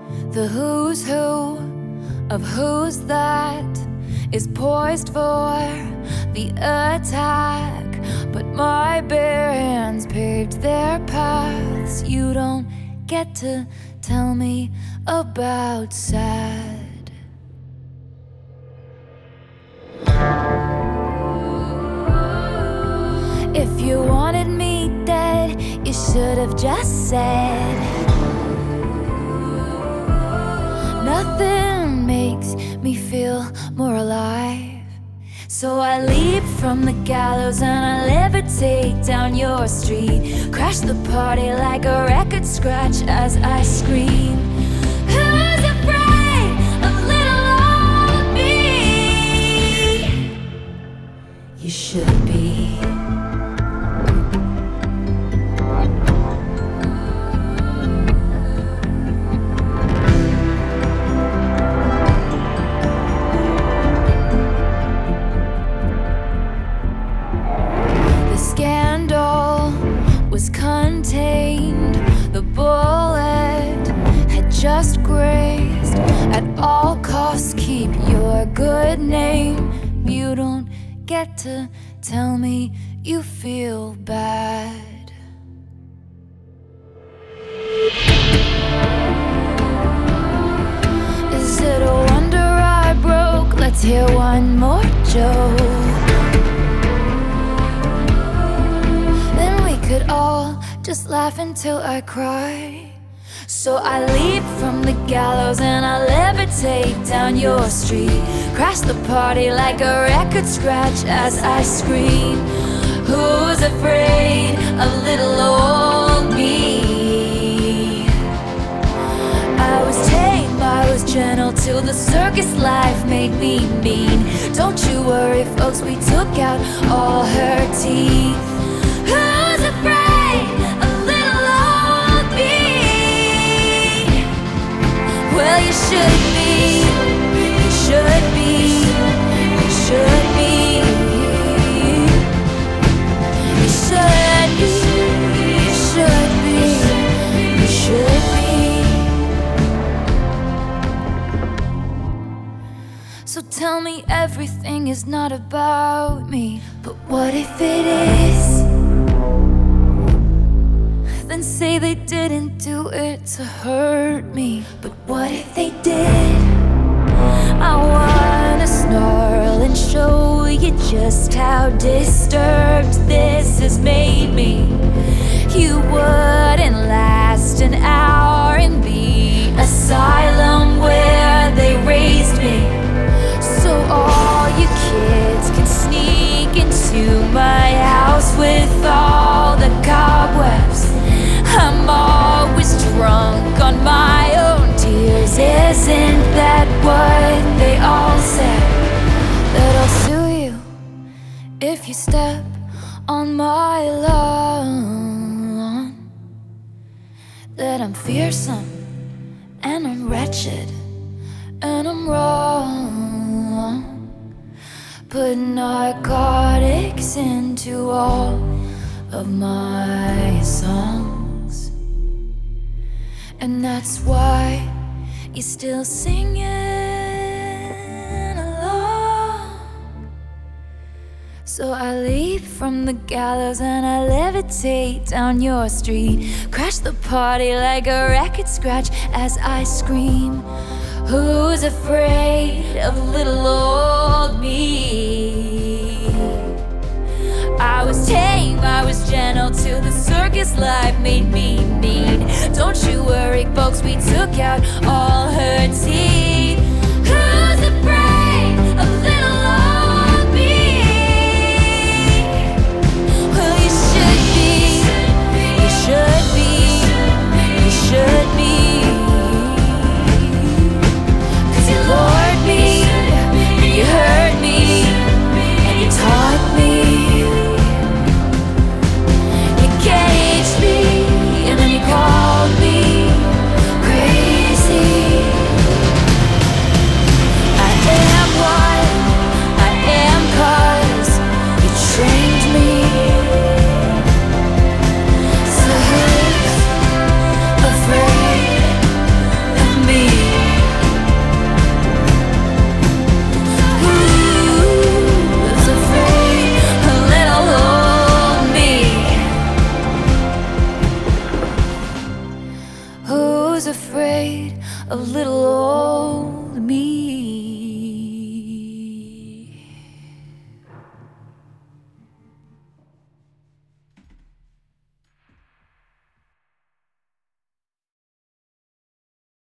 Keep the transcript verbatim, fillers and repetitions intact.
The who's who of who's that is poised for the attack, but my bare hands paved their paths. You don't get to tell me about sad. If you wanted me dead, you should have just said. Nothing makes me feel more alive. So I leap from the gallows and I levitate down your street. Crash the party like a record scratch as I scream. Who's afraid of little old me? You should be. Was contained, the bullet had just grazed. At all costs, keep your good name. You don't get to tell me you feel bad. Is it a wonder I broke? Let's hear one more joke. Could all just laugh until I cry. So I leap from the gallows and I levitate down your street. Crash the party like a record scratch as I scream. Who's afraid of little old me? I was tame, I was gentle till the circus life made me mean. Don't you worry folks, we took out all her teeth. Who's afraid of little old me? Well, you should be, you should be, you should be, you should be, you should be, you should be. So tell me everything is not about me, but what if it is? Then say they didn't do it to hurt me. But what if they did? I wanna snarl and show you just how disturbed this has made me. You wouldn't last an hour in the asylum where they raised me. So all you kids can sneak into my house with all the cobwebs. I'm always drunk on my own tears. Isn't that what they all say? That I'll sue you if you step on my lawn. That I'm fearsome and I'm wretched and I'm wrong. Put narcotics into all of my songs. And that's why you're still singing along. So I leap from the gallows and I levitate down your street. Crash the party like a record scratch as I scream. Who's afraid of little old me? I was tame, I was gentle till the circus life made me mean. Don't you worry, folks, we took out all her teeth. Who's afraid of little old me? Well, you should be, you should be, you should be. Cause you lured me, and you hurt me, and you taught me. Caged me, and then you called me crazy. was afraid of little old me.